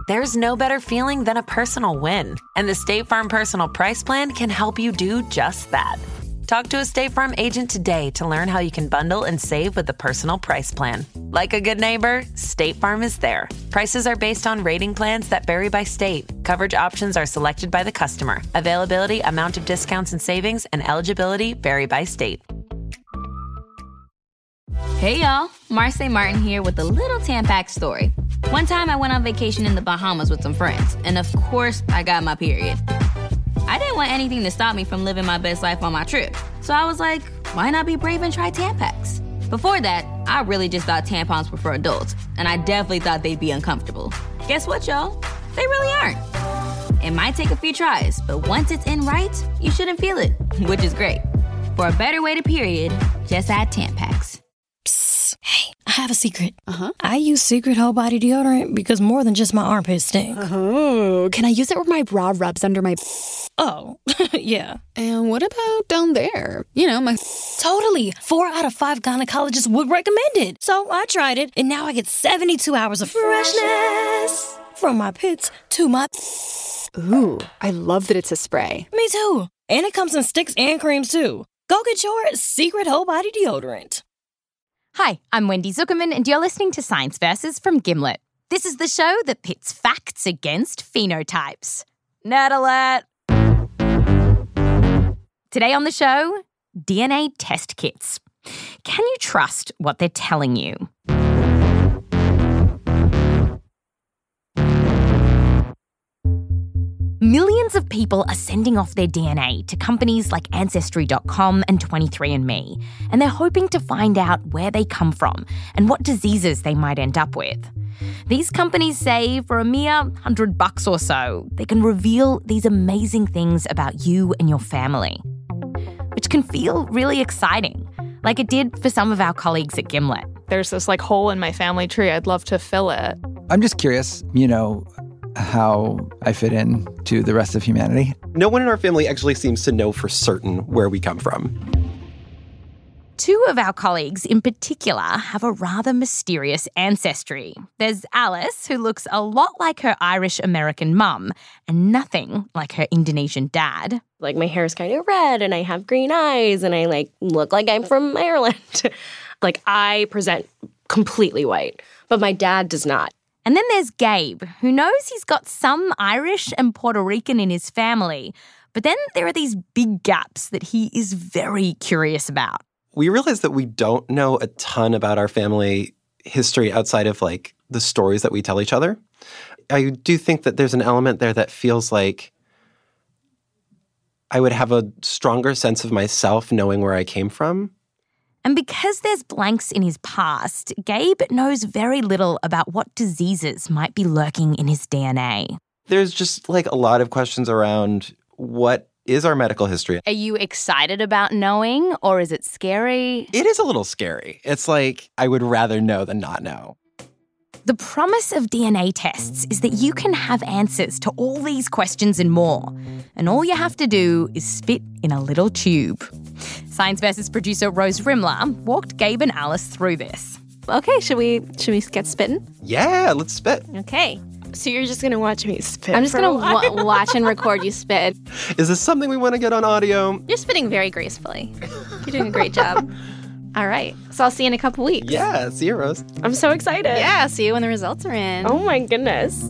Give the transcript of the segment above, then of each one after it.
There's no better feeling than a personal win, and the State Farm Personal Price Plan can help you do just that. Talk to a State Farm agent today to learn how you can bundle and save with the Personal Price Plan. Like a good neighbor, State Farm is there. Prices are based on rating plans that vary by state. Coverage options are selected by the customer. Availability, amount of discounts and savings, and eligibility vary by state. Hey y'all, Marcy Martin here with a little Tampax story. One time I went on vacation in the Bahamas with some friends, and of course I got my period. I didn't want anything to stop me from living my best life on my trip, so I was like, why not be brave and try Tampax? Before that, I really just thought tampons were for adults, and I definitely thought they'd be uncomfortable. Guess what, y'all? They really aren't. It might take a few tries, but once it's in right, you shouldn't feel it, which is great. For a better way to period, just add Tampax. Hey, I have a secret. I use Secret Whole Body Deodorant because more than just my armpits stink. Oh, can I use it where my bra rubs under my... Oh, yeah. And what about down there? You know, my... Totally. 4 out of 5 gynecologists would recommend it. So I tried it, and now I get 72 hours of freshness. From my pits to my... Ooh, I love that it's a spray. Me too. And it comes in sticks and creams too. Go get your Secret Whole Body Deodorant. Hi, I'm Wendy Zuckerman, and you're listening to Science Versus from Gimlet. This is the show that pits facts against phenotypes. Nerd alert! Today on the show, DNA test kits. Can you trust what they're telling you? Millions of people are sending off their DNA to companies like Ancestry.com and 23andMe, and they're hoping to find out where they come from and what diseases they might end up with. These companies say for a mere $100 or so, they can reveal these amazing things about you and your family, which can feel really exciting, like it did for some of our colleagues at Gimlet. There's this hole in my family tree. I'd love to fill it. I'm just curious, how I fit in to the rest of humanity. No one in our family actually seems to know for certain where we come from. 2 of our colleagues in particular have a rather mysterious ancestry. There's Alice, who looks a lot like her Irish-American mum and nothing like her Indonesian dad. My hair is kind of red and I have green eyes and I look like I'm from Ireland. I present completely white, but my dad does not. And then there's Gabe, who knows he's got some Irish and Puerto Rican in his family, but then there are these big gaps that he is very curious about. We realize that we don't know a ton about our family history outside of, the stories that we tell each other. I do think that there's an element there that feels like I would have a stronger sense of myself knowing where I came from. And because there's blanks in his past, Gabe knows very little about what diseases might be lurking in his DNA. There's just a lot of questions around what is our medical history. Are you excited about knowing, or is it scary? It is a little scary. It's I would rather know than not know. The promise of DNA tests is that you can have answers to all these questions and more. And all you have to do is spit in a little tube. Science Versus producer Rose Rimler walked Gabe and Alice through this. Okay, should we get spitting? Yeah, let's spit. Okay. So you're just going to watch me spit? I'm just going to watch and record you spit. Is this something we want to get on audio? You're spitting very gracefully. You're doing a great job. All right. So I'll see you in a couple weeks. Yeah, see you, Rose. I'm so excited. Yeah, see you when the results are in. Oh, my goodness.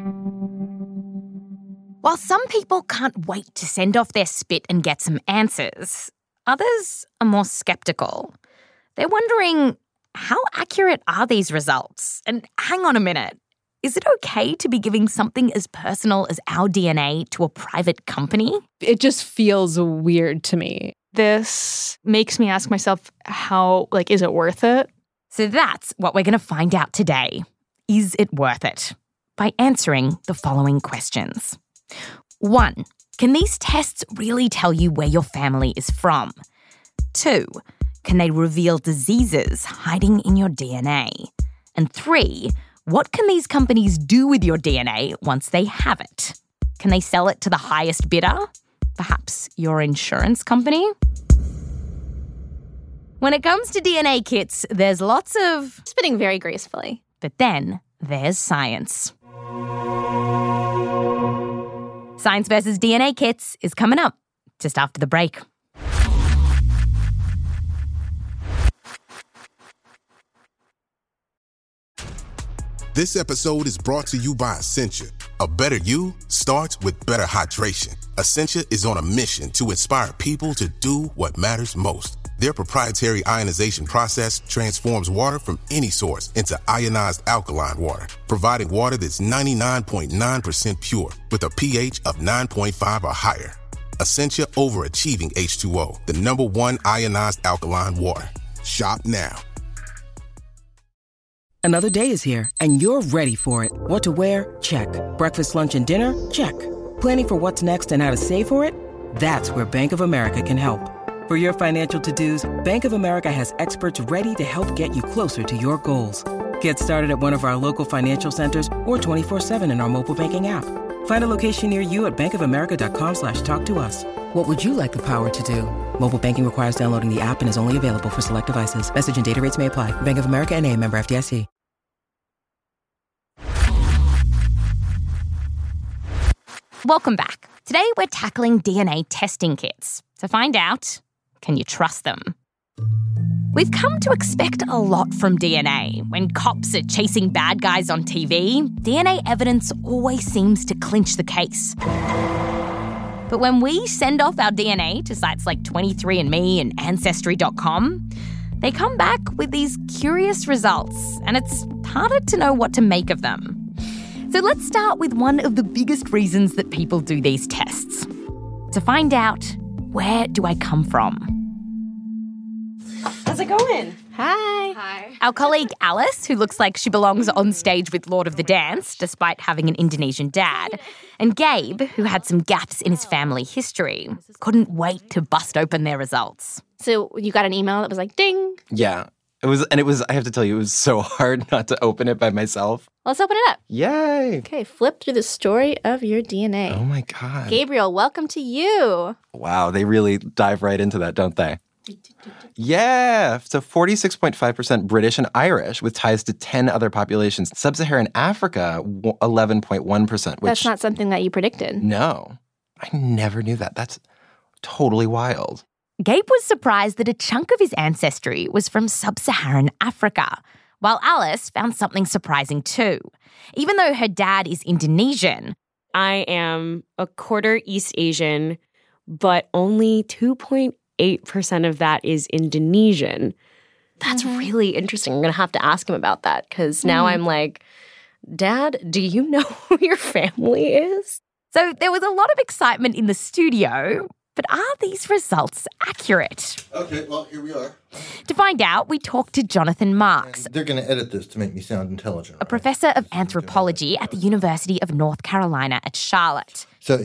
While some people can't wait to send off their spit and get some answers, others are more skeptical. They're wondering, how accurate are these results? And hang on a minute. Is it okay to be giving something as personal as our DNA to a private company? It just feels weird to me. This makes me ask myself how, is it worth it? So that's what we're going to find out today. Is it worth it? By answering the following questions. 1. Can these tests really tell you where your family is from? 2. Can they reveal diseases hiding in your DNA? And 3. What can these companies do with your DNA once they have it? Can they sell it to the highest bidder? Perhaps your insurance company? When it comes to DNA kits, there's lots of spitting very gracefully. But then there's science. Science vs. DNA Kits is coming up just after the break. This episode is brought to you by Essentia. A better you starts with better hydration. Essentia is on a mission to inspire people to do what matters most. Their proprietary ionization process transforms water from any source into ionized alkaline water, providing water that's 99.9% pure with a pH of 9.5 or higher. Essentia overachieving H2O, the #1 ionized alkaline water. Shop now. Another day is here, and you're ready for it. What to wear? Check. Breakfast, lunch, and dinner? Check. Planning for what's next and how to save for it? That's where Bank of America can help. For your financial to-dos, Bank of America has experts ready to help get you closer to your goals. Get started at one of our local financial centers or 24/7 in our mobile banking app. Find a location near you at bankofamerica.com/talktous. What would you like the power to do? Mobile banking requires downloading the app and is only available for select devices. Message and data rates may apply. Bank of America N.A., member FDIC. Welcome back. Today we're tackling DNA testing kits to find out, can you trust them? We've come to expect a lot from DNA. When cops are chasing bad guys on TV, DNA evidence always seems to clinch the case. But when we send off our DNA to sites like 23andMe and Ancestry.com, they come back with these curious results, and it's harder to know what to make of them. So let's start with one of the biggest reasons that people do these tests. To find out, where do I come from? How's it going? Hi. Our colleague Alice, who looks like she belongs on stage with Lord of the Dance, despite having an Indonesian dad, and Gabe, who had some gaps in his family history, couldn't wait to bust open their results. So you got an email that was like, ding. Yeah. It was, I have to tell you, it was so hard not to open it by myself. Let's open it up. Yay. Okay, flip through the story of your DNA. Oh my God. Gabriel, welcome to you. Wow, they really dive right into that, don't they? Yeah. So 46.5% British and Irish with ties to 10 other populations. Sub-Saharan Africa, 11.1%. That's not something that you predicted. No. I never knew that. That's totally wild. Gabe was surprised that a chunk of his ancestry was from Sub-Saharan Africa, while Alice found something surprising too. Even though her dad is Indonesian, I am a quarter East Asian, but only 2.8% of that is Indonesian. That's really interesting. I'm going to have to ask him about that because now I'm like, Dad, do you know who your family is? So there was a lot of excitement in the studio. But are these results accurate? Okay, well, here we are. To find out, we talked to Jonathan Marks. And they're going to edit this to make me sound intelligent. A professor of anthropology at the University of North Carolina at Charlotte. So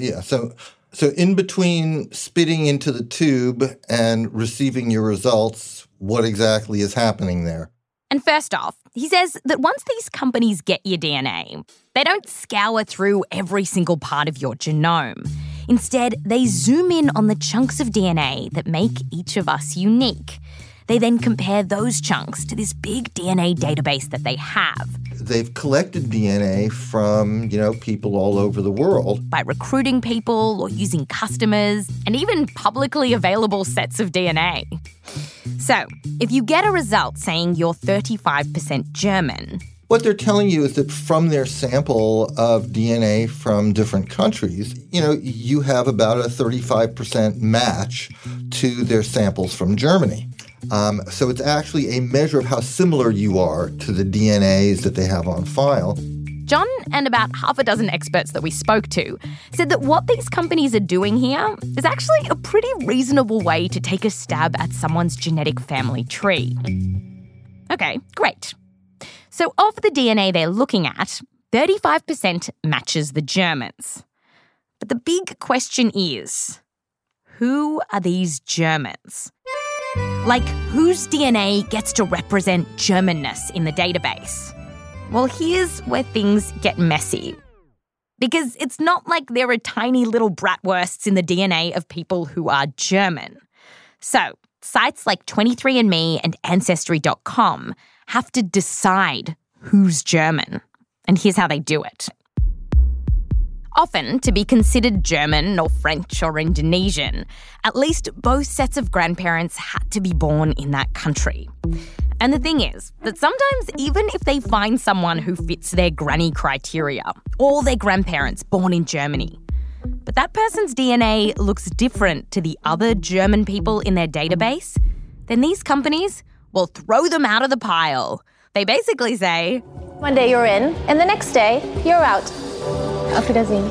in between spitting into the tube and receiving your results, what exactly is happening there? And first off, he says that once these companies get your DNA, they don't scour through every single part of your genome. Instead, they zoom in on the chunks of DNA that make each of us unique. They then compare those chunks to this big DNA database that they have. They've collected DNA from, people all over the world. By recruiting people or using customers and even publicly available sets of DNA. So, if you get a result saying you're 35% German, what they're telling you is that from their sample of DNA from different countries, you have about a 35% match to their samples from Germany. So it's actually a measure of how similar you are to the DNAs that they have on file. John and about half a dozen experts that we spoke to said that what these companies are doing here is actually a pretty reasonable way to take a stab at someone's genetic family tree. Okay, great. So of the DNA they're looking at, 35% matches the Germans. But the big question is, who are these Germans? Like, whose DNA gets to represent Germanness in the database? Well, here's where things get messy. Because it's not like there are tiny little bratwursts in the DNA of people who are German. So, sites like 23andMe and Ancestry.com have to decide who's German. And here's how they do it. often to be considered German or French or Indonesian. At least both sets of grandparents had to be born in that country. And the thing is that sometimes even if they find someone who fits their granny criteria, or their grandparents born in Germany, but that person's DNA looks different to the other German people in their database, then these companies will throw them out of the pile. They basically say, one day you're in, and the next day you're out. Auf Wiedersehen.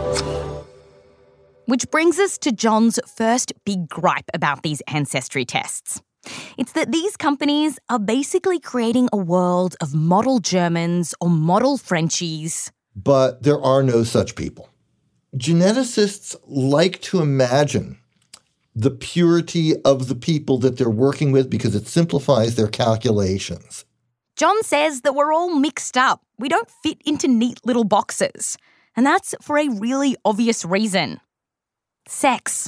Which brings us to John's first big gripe about these ancestry tests. It's that these companies are basically creating a world of model Germans or model Frenchies. But there are no such people. Geneticists like to imagine the purity of the people that they're working with because it simplifies their calculations. John says that we're all mixed up. We don't fit into neat little boxes. And that's for a really obvious reason. Sex.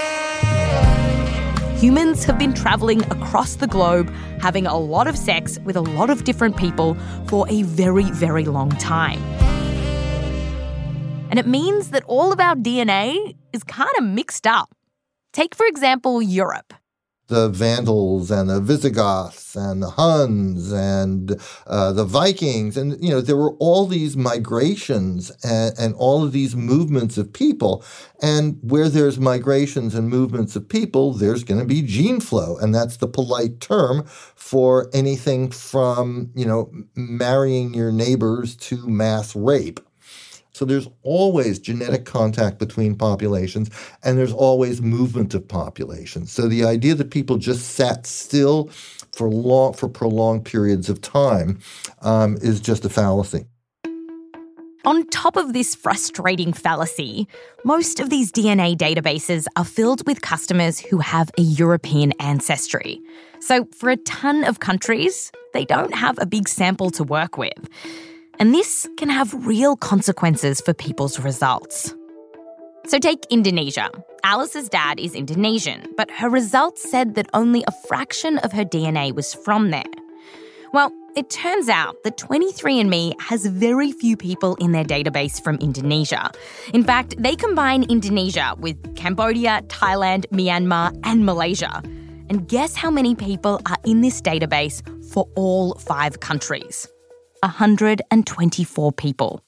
Humans have been travelling across the globe, having a lot of sex with a lot of different people for a very, very long time. And it means that all of our DNA is kind of mixed up. Take, for example, Europe. The Vandals and the Visigoths and the Huns and the Vikings. And, there were all these migrations and all of these movements of people. And where there's migrations and movements of people, there's going to be gene flow. And that's the polite term for anything from, marrying your neighbors to mass rape. So there's always genetic contact between populations, and there's always movement of populations. So the idea that people just sat still for prolonged periods of time is just a fallacy. On top of this frustrating fallacy, most of these DNA databases are filled with customers who have a European ancestry. So for a ton of countries, they don't have a big sample to work with. And this can have real consequences for people's results. So take Indonesia. Alice's dad is Indonesian, but her results said that only a fraction of her DNA was from there. Well, it turns out that 23andMe has very few people in their database from Indonesia. In fact, they combine Indonesia with Cambodia, Thailand, Myanmar, and Malaysia. And guess how many people are in this database for all 5 countries? 124 people.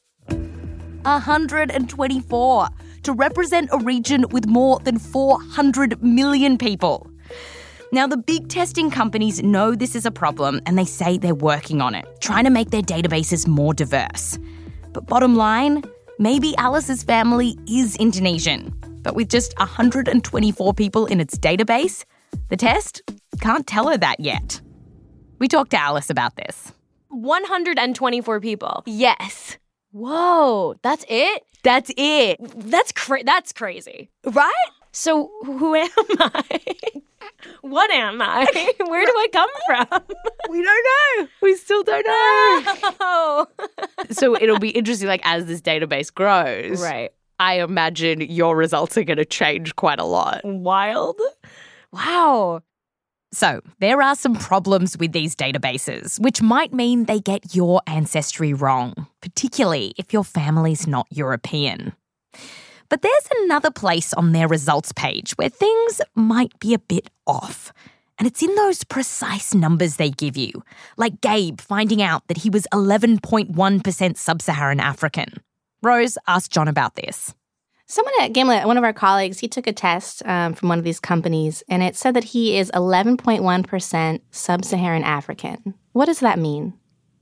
124 to represent a region with more than 400 million people. Now, the big testing companies know this is a problem and they say they're working on it, trying to make their databases more diverse. But bottom line, maybe Alice's family is Indonesian, but with just 124 people in its database, the test can't tell her that yet. We talked to Alice about this. 124 people. Yes. Whoa, that's it? That's it. That's crazy. Right? So who am I? What am I? Where do I come from? We don't know. We still don't know. Oh. So it'll be interesting, as this database grows. Right. I imagine your results are going to change quite a lot. Wild. Wow. So there are some problems with these databases, which might mean they get your ancestry wrong, particularly if your family's not European. But there's another place on their results page where things might be a bit off. And it's in those precise numbers they give you, like Gabe finding out that he was 11.1% sub-Saharan African. Rose asked John about this. Someone at Gimlet, one of our colleagues, he took a test from one of these companies, and it said that he is 11.1% sub-Saharan African. What does that mean?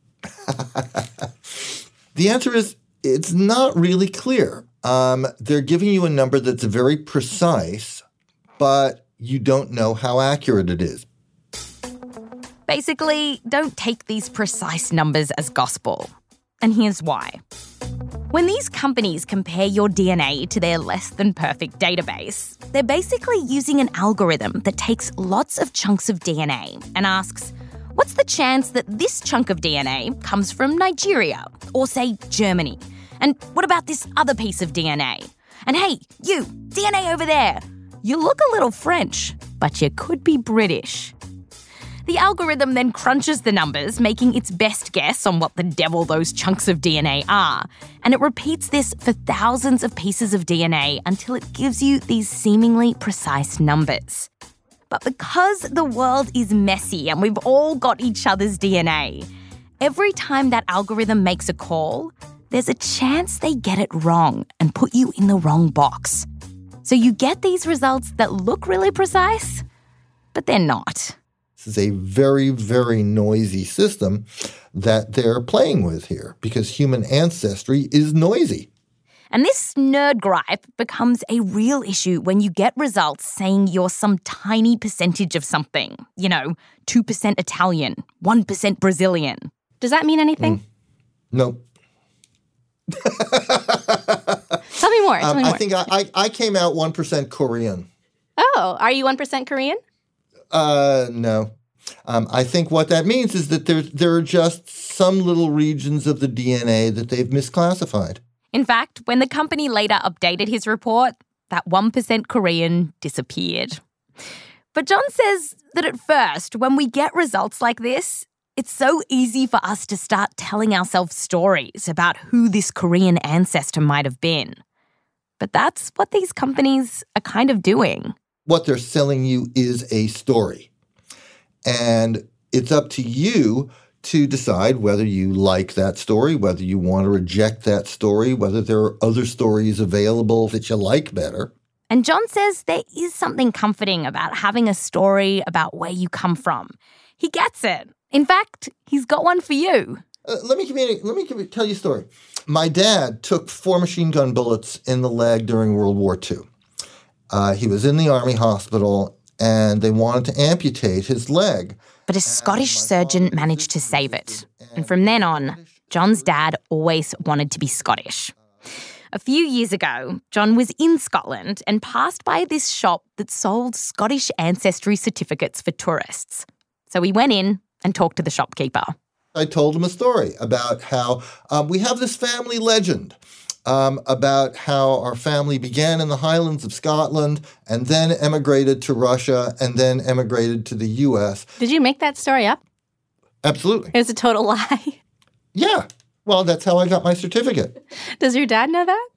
The answer is it's not really clear. They're giving you a number that's very precise, but you don't know how accurate it is. Basically, don't take these precise numbers as gospel. And here's why. When these companies compare your DNA to their less than perfect database, they're basically using an algorithm that takes lots of chunks of DNA and asks, what's the chance that this chunk of DNA comes from Nigeria or, say, Germany? And what about this other piece of DNA? And hey, you, DNA over there, you look a little French, but you could be British. The algorithm then crunches the numbers, making its best guess on what the devil those chunks of DNA are. And it repeats this for thousands of pieces of DNA until it gives you these seemingly precise numbers. But because the world is messy and we've all got each other's DNA, every time that algorithm makes a call, there's a chance they get it wrong and put you in the wrong box. So you get these results that look really precise, but they're not. This is a very, very noisy system that they're playing with here because human ancestry is noisy. And this nerd gripe becomes a real issue when you get results saying you're some tiny percentage of something. 2% Italian, 1% Brazilian. Does that mean anything? Nope. Tell me more. I think I came out 1% Korean. Oh, are you 1% Korean? No. I think what that means is that there are just some little regions of the DNA that they've misclassified. In fact, when the company later updated his report, that 1% Korean disappeared. But John says that at first, when we get results like this, it's so easy for us to start telling ourselves stories about who this Korean ancestor might have been. But that's what these companies are kind of doing. What they're selling you is a story. And it's up to you to decide whether you like that story, whether you want to reject that story, whether there are other stories available that you like better. And John says there is something comforting about having a story about where you come from. He gets it. In fact, he's got one for you. Let me tell you a story. My dad took 4 machine gun bullets in the leg during World War II. He was in the Army hospital, and they wanted to amputate his leg. But a Scottish surgeon managed to save it. And from then on, John's dad always wanted to be Scottish. A few years ago, John was in Scotland and passed by this shop that sold Scottish ancestry certificates for tourists. So he went in and talked to the shopkeeper. I told him a story about how we have this family legend about how our family began in the Highlands of Scotland and then emigrated to Russia and then emigrated to the U.S. Did you make that story up? Absolutely. It was a total lie. Yeah. Well, that's how I got my certificate. Does your dad know that?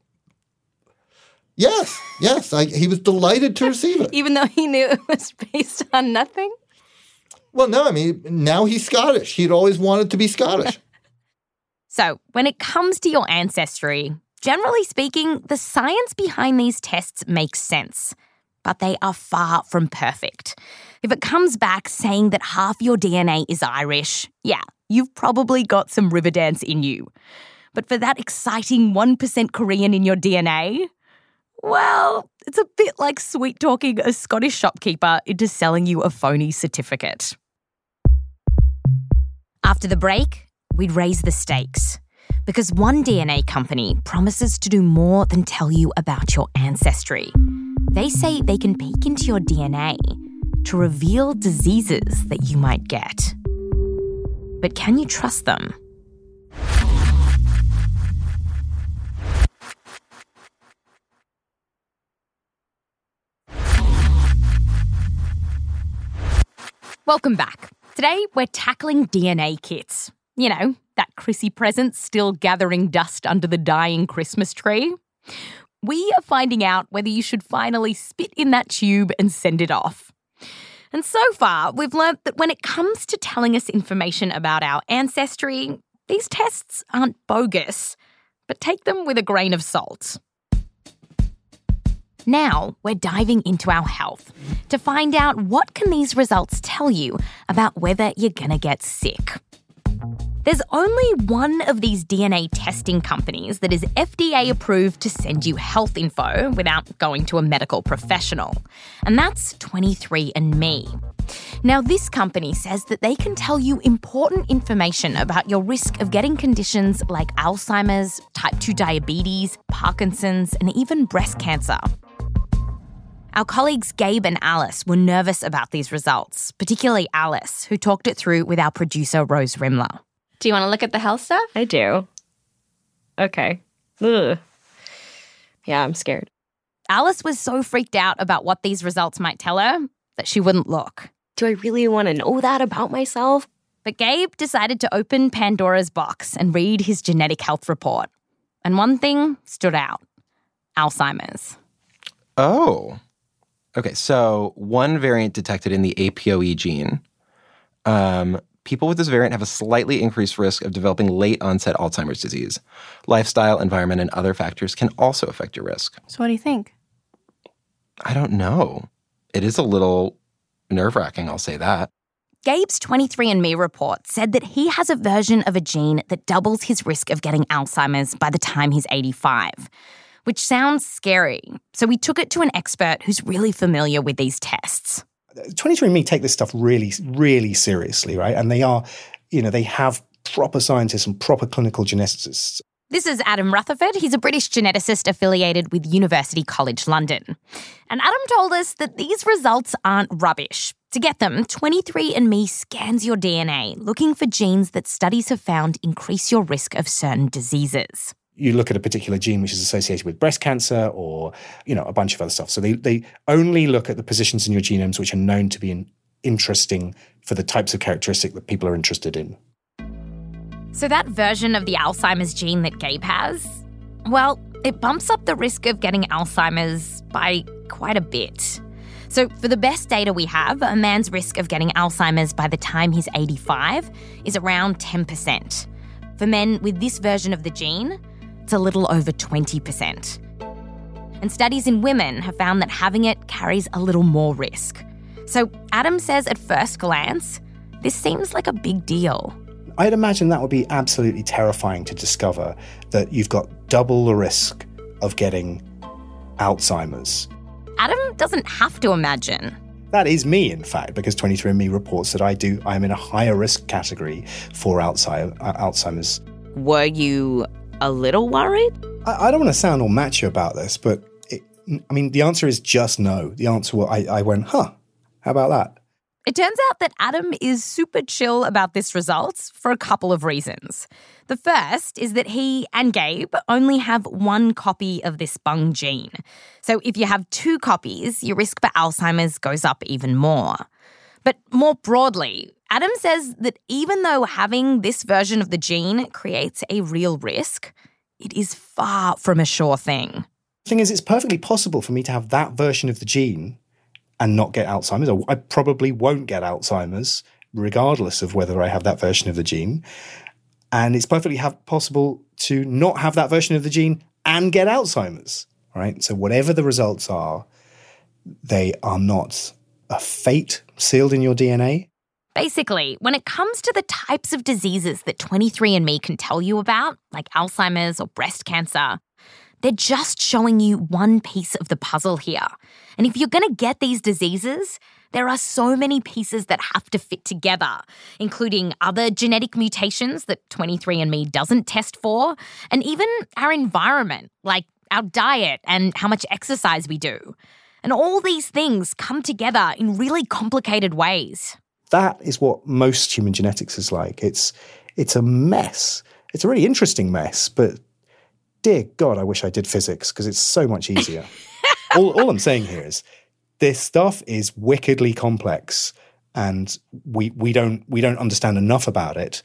Yes. He was delighted to receive it. Even though he knew it was based on nothing? Well, no, I mean, now he's Scottish. He'd always wanted to be Scottish. So, when it comes to your ancestry, generally speaking, the science behind these tests makes sense, but they are far from perfect. If it comes back saying that half your DNA is Irish, yeah, you've probably got some Riverdance in you. But for that exciting 1% Korean in your DNA, well, it's a bit like sweet-talking a Scottish shopkeeper into selling you a phony certificate. After the break, we'd raise the stakes. Because one DNA company promises to do more than tell you about your ancestry. They say they can peek into your DNA to reveal diseases that you might get. But can you trust them? Welcome back. Today, we're tackling DNA kits. You know, that Chrissy present still gathering dust under the dying Christmas tree. We are finding out whether you should finally spit in that tube and send it off. And so far, we've learnt that when it comes to telling us information about our ancestry, these tests aren't bogus, but take them with a grain of salt. Now, we're diving into our health to find out what can these results tell you about whether you're going to get sick. There's only one of these DNA testing companies that is FDA approved to send you health info without going to a medical professional, and that's 23andMe. Now, this company says that they can tell you important information about your risk of getting conditions like Alzheimer's, type 2 diabetes, Parkinson's, and even breast cancer. Our colleagues Gabe and Alice were nervous about these results, particularly Alice, who talked it through with our producer Rose Rimler. Do you want to look at the health stuff? I do. Okay. Ugh. Yeah, I'm scared. Alice was so freaked out about what these results might tell her that she wouldn't look. do I really want to know that about myself? But Gabe decided to open Pandora's box and read his genetic health report. And one thing stood out: Alzheimer's. Oh. Okay, so one variant detected in the APOE gene. People with this variant have a slightly increased risk of developing late-onset Alzheimer's disease. Lifestyle, environment, and other factors can also affect your risk. So what do you think? I don't know. It is a little nerve-wracking, I'll say that. Gabe's 23andMe report said that he has a version of a gene that doubles his risk of getting Alzheimer's by the time he's 85, which sounds scary. So we took it to an expert who's really familiar with these tests. 23andMe take this stuff really, really seriously, right? And they are, they have proper scientists and proper clinical geneticists. This is Adam Rutherford. He's a British geneticist affiliated with University College London. And Adam told us that these results aren't rubbish. To get them, 23andMe scans your DNA, looking for genes that studies have found increase your risk of certain diseases. You look at a particular gene which is associated with breast cancer or, a bunch of other stuff. So they only look at the positions in your genomes which are known to be interesting for the types of characteristic that people are interested in. So that version of the Alzheimer's gene that Gabe has, well, it bumps up the risk of getting Alzheimer's by quite a bit. So for the best data we have, a man's risk of getting Alzheimer's by the time he's 85 is around 10%. For men with this version of the gene, it's a little over 20%. And studies in women have found that having it carries a little more risk. So Adam says at first glance, this seems like a big deal. I'd imagine that would be absolutely terrifying to discover that you've got double the risk of getting Alzheimer's. Adam doesn't have to imagine. That is me, in fact, because 23andMe reports that I am in a higher risk category for Alzheimer's. Were you a little worried? I don't want to sound all macho about this, but the answer is just no. The answer was, I went, how about that? It turns out that Adam is super chill about this results for a couple of reasons. The first is that he and Gabe only have one copy of this bung gene. So if you have two copies, your risk for Alzheimer's goes up even more. But more broadly, Adam says that even though having this version of the gene creates a real risk, it is far from a sure thing. The thing is, it's perfectly possible for me to have that version of the gene and not get Alzheimer's. Or I probably won't get Alzheimer's, regardless of whether I have that version of the gene. And it's perfectly possible to not have that version of the gene and get Alzheimer's, right? So whatever the results are, they are not a fate sealed in your DNA. Basically, when it comes to the types of diseases that 23andMe can tell you about, like Alzheimer's or breast cancer, they're just showing you one piece of the puzzle here. And if you're going to get these diseases, there are so many pieces that have to fit together, including other genetic mutations that 23andMe doesn't test for, and even our environment, like our diet and how much exercise we do. And all these things come together in really complicated ways. That is what most human genetics is like. It's a mess. It's a really interesting mess, but dear God, I wish I did physics because it's so much easier. all I'm saying here is this stuff is wickedly complex, and we don't understand enough about it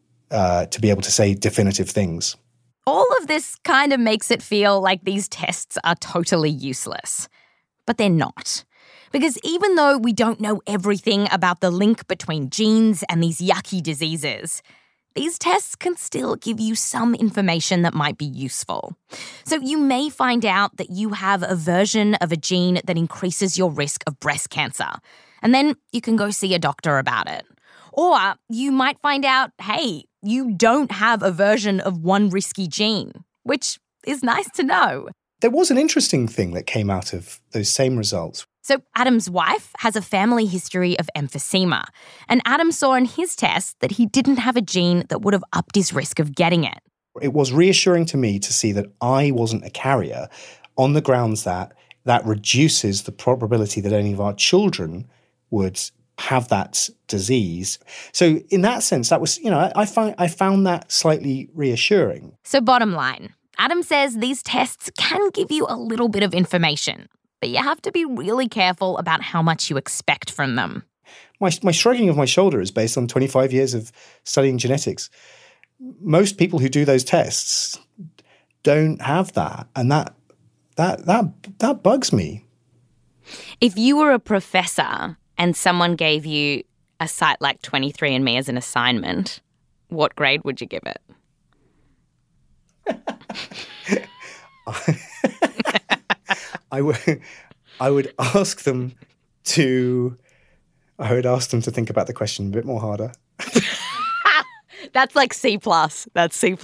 to be able to say definitive things. All of this kind of makes it feel like these tests are totally useless. But they're not. Because even though we don't know everything about the link between genes and these yucky diseases, these tests can still give you some information that might be useful. So you may find out that you have a version of a gene that increases your risk of breast cancer, and then you can go see a doctor about it. Or you might find out, hey, you don't have a version of one risky gene, which is nice to know. There was an interesting thing that came out of those same results. So Adam's wife has a family history of emphysema, and Adam saw in his test that he didn't have a gene that would have upped his risk of getting it. It was reassuring to me to see that I wasn't a carrier on the grounds that reduces the probability that any of our children would have that disease. So in that sense, that was, I found that slightly reassuring. So bottom line, Adam says these tests can give you a little bit of information, but you have to be really careful about how much you expect from them. My shrugging of my shoulder is based on 25 years of studying genetics. Most people who do those tests don't have that, and that bugs me. If you were a professor and someone gave you a site like 23andMe as an assignment, what grade would you give it? I would ask them to think about the question a bit more harder. That's like C+. That's C+.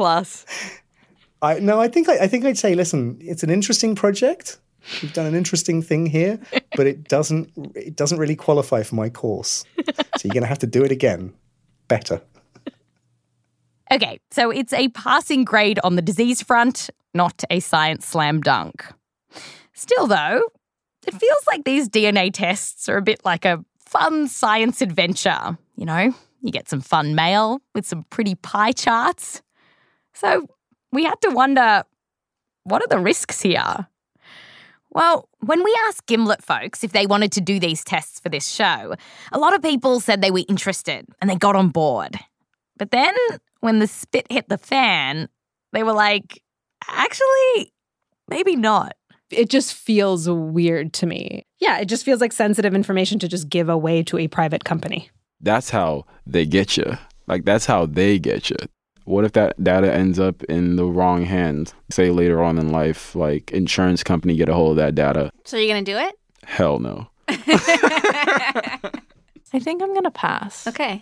I think I'd say, listen, it's an interesting project. You've done an interesting thing here, but it doesn't really qualify for my course. So you're going to have to do it again. Better. Okay, so it's a passing grade on the disease front, not a science slam dunk. Still, though, it feels like these DNA tests are a bit like a fun science adventure. You know, you get some fun mail with some pretty pie charts. So we had to wonder, what are the risks here? Well, when we asked Gimlet folks if they wanted to do these tests for this show, a lot of people said they were interested and they got on board. But then when the spit hit the fan, they were like, actually, maybe not. It just feels weird to me. Yeah, it just feels like sensitive information to just give away to a private company. That's how they get you. Like, that's how they get you. What if that data ends up in the wrong hands? Say later on in life, like insurance company get a hold of that data. So you're going to do it? Hell no. I think I'm going to pass. Okay.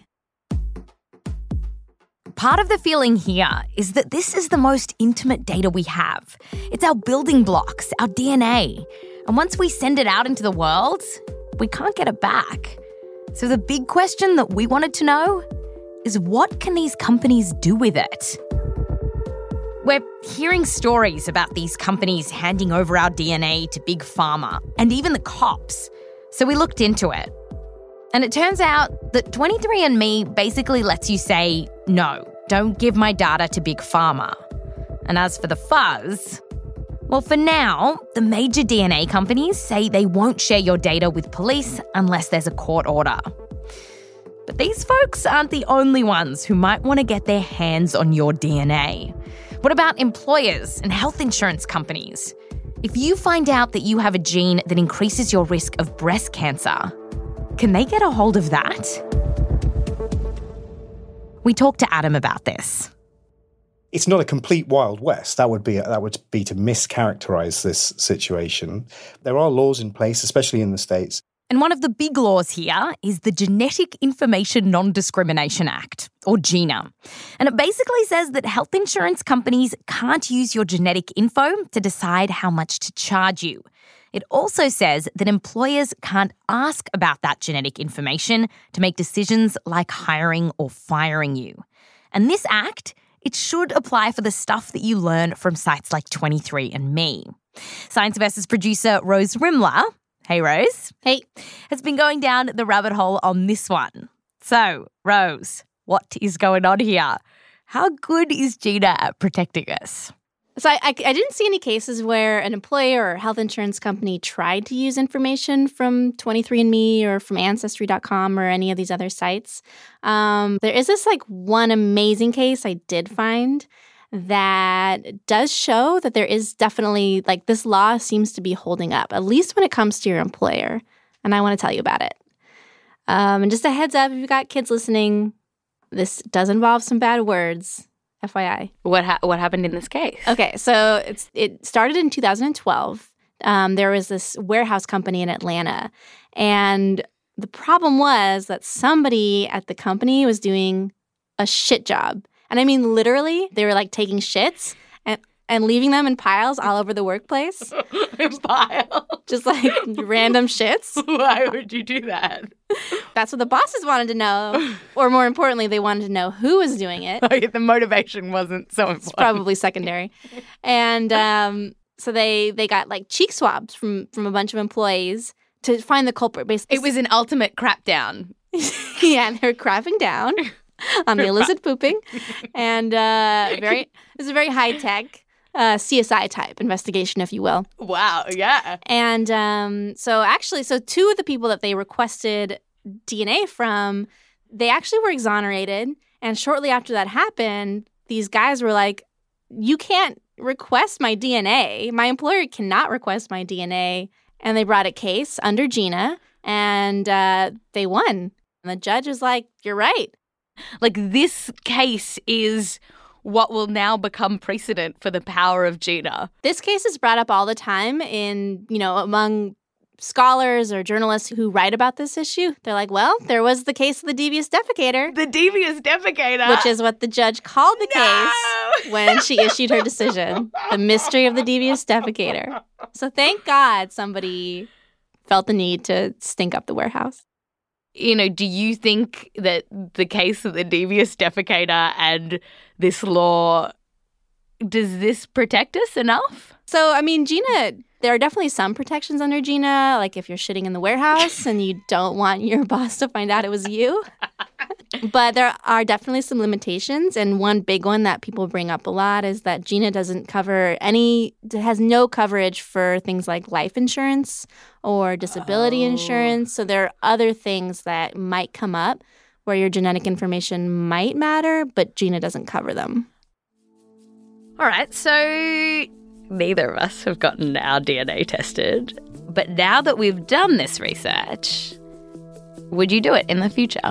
Part of the feeling here is that this is the most intimate data we have. It's our building blocks, our DNA. And once we send it out into the world, we can't get it back. So the big question that we wanted to know is, what can these companies do with it? We're hearing stories about these companies handing over our DNA to Big Pharma and even the cops. So we looked into it. And it turns out that 23andMe basically lets you say, no, don't give my data to Big Pharma. And as for the fuzz, well, for now, the major DNA companies say they won't share your data with police unless there's a court order. But these folks aren't the only ones who might want to get their hands on your DNA. What about employers and health insurance companies? If you find out that you have a gene that increases your risk of breast cancer, can they get a hold of that? We talked to Adam about this. It's not a complete Wild West. That would be to mischaracterize this situation. There are laws in place, especially in the States. And one of the big laws here is the Genetic Information Non-Discrimination Act, or GINA. And it basically says that health insurance companies can't use your genetic info to decide how much to charge you. It also says that employers can't ask about that genetic information to make decisions like hiring or firing you. And this act, it should apply for the stuff that you learn from sites like 23andMe. Science Versus producer Rose Rimler, hey Rose. Hey. Has been going down the rabbit hole on this one. So, Rose, what is going on here? How good is GINA at protecting us? So I didn't see any cases where an employer or health insurance company tried to use information from 23andMe or from Ancestry.com or any of these other sites. There is this one amazing case I did find that does show that there is definitely this law seems to be holding up, at least when it comes to your employer. And I want to tell you about it. And just a heads up, if you've got kids listening, this does involve some bad words. FYI. What happened in this case? Okay, so it started in 2012. There was this warehouse company in Atlanta, and the problem was that somebody at the company was doing a shit job. And I mean literally, they were taking shits and leaving them in piles all over the workplace. In piles? Just random shits. Why would you do that? That's what the bosses wanted to know. Or more importantly, they wanted to know who was doing it. The motivation wasn't so important. It's probably secondary. And so they got cheek swabs from a bunch of employees to find the culprit. Basically, it was an ultimate crap down. Yeah, they were crapping down on the illicit pooping. And it was a very high-tech CSI type investigation, if you will. Wow, yeah. And so two of the people that they requested DNA from, they actually were exonerated. And shortly after that happened, these guys were like, you can't request my DNA. My employer cannot request my DNA. And they brought a case under Gina, and they won. And the judge was like, you're right. Like, this case is what will now become precedent for the power of Gina. This case is brought up all the time among scholars or journalists who write about this issue. They're like, well, there was the case of the devious defecator. The devious defecator. Which is what the judge called the case when she issued her decision. The mystery of the devious defecator. So thank God somebody felt the need to stink up the warehouse. Do you think that the case of the devious defecator and this law, does this protect us enough? So, Gina, there are definitely some protections under Gina, like if you're shitting in the warehouse and you don't want your boss to find out it was you. But there are definitely some limitations. And one big one that people bring up a lot is that Gina doesn't has no coverage for things like life insurance or disability insurance. So there are other things that might come up where your genetic information might matter, but Gina doesn't cover them. All right, so neither of us have gotten our DNA tested. But now that we've done this research, would you do it in the future?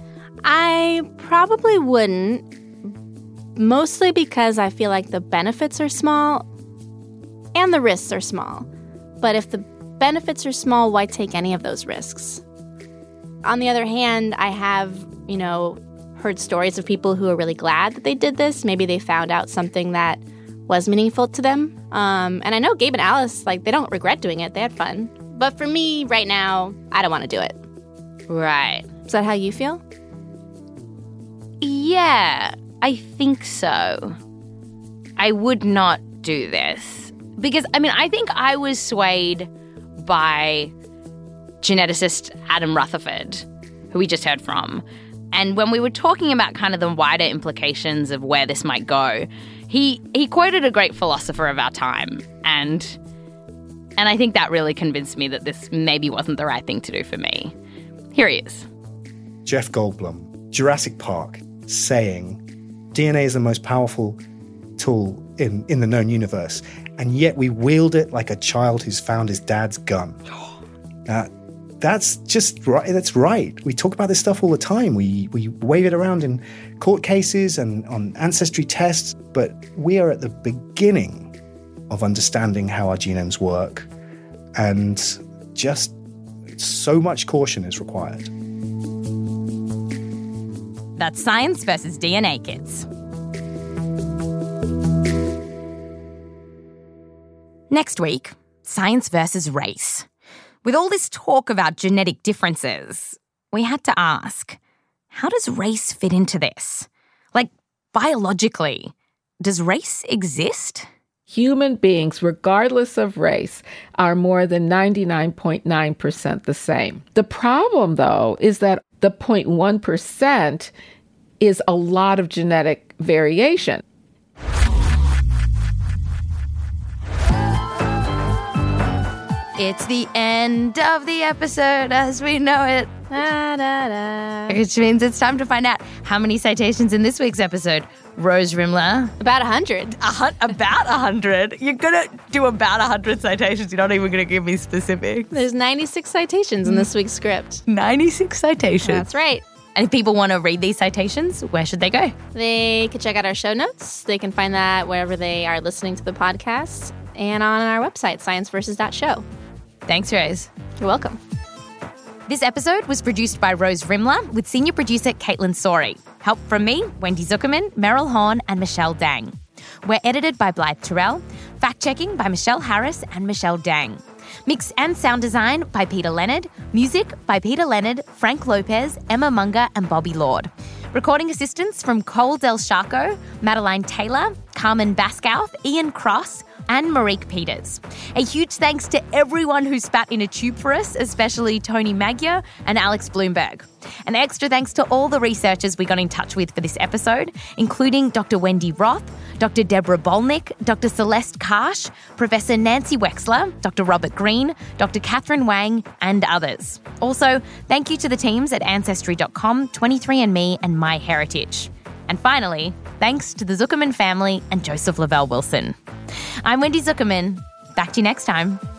I probably wouldn't, mostly because I feel like the benefits are small and the risks are small. But if the benefits are small, why take any of those risks? On the other hand, I have, heard stories of people who are really glad that they did this. Maybe they found out something that was meaningful to them. And I know Gabe and Alice, they don't regret doing it. They had fun. But for me, right now, I don't want to do it. Right. Is that how you feel? Yeah, I think so. I would not do this. Because, I think I was swayed by geneticist Adam Rutherford, who we just heard from. And when we were talking about kind of the wider implications of where this might go, he quoted a great philosopher of our time. And I think that really convinced me that this maybe wasn't the right thing to do for me. Here he is. Jeff Goldblum, Jurassic Park, saying DNA is the most powerful tool in the known universe, and yet we wield it like a child who's found his dad's gun. That's just right. That's right. We talk about this stuff all the time. We wave it around in court cases and on ancestry tests, but we are at the beginning of understanding how our genomes work, and just so much caution is required. That's Science versus DNA, kids. Next week, Science versus Race. With all this talk about genetic differences, we had to ask, how does race fit into this? Biologically, does race exist? Human beings, regardless of race, are more than 99.9% the same. The problem, though, is that the 0.1% is a lot of genetic variation. It's the end of the episode as we know it. Da, da, da. Which means it's time to find out how many citations in this week's episode. Rose Rimler. About 100. About 100? You're going to do about 100 citations. You're not even going to give me specifics. There's 96 citations in this week's script. 96 citations. That's right. And if people want to read these citations, where should they go? They can check out our show notes. They can find that wherever they are listening to the podcast and on our website, scienceversus.show. Thanks, Rose. You're welcome. This episode was produced by Rose Rimler with senior producer Caitlin Sori. Help from me, Wendy Zuckerman, Meryl Horn, and Michelle Dang. We're edited by Blythe Terrell, fact-checking by Michelle Harris and Michelle Dang. Mix and sound design by Peter Leonard. Music by Peter Leonard, Frank Lopez, Emma Munger, and Bobby Lord. Recording assistance from Cole Del Sharco, Madeline Taylor, Carmen Baskouth, Ian Cross, and Marique Peters. A huge thanks to everyone who spat in a tube for us, especially Tony Magyar and Alex Bloomberg. An extra thanks to all the researchers we got in touch with for this episode, including Dr. Wendy Roth, Dr. Deborah Bolnick, Dr. Celeste Karsh, Professor Nancy Wexler, Dr. Robert Green, Dr. Catherine Wang, and others. Also, thank you to the teams at Ancestry.com, 23andMe, and MyHeritage. And finally, thanks to the Zuckerman family and Joseph Lavelle Wilson. I'm Wendy Zuckerman. Back to you next time.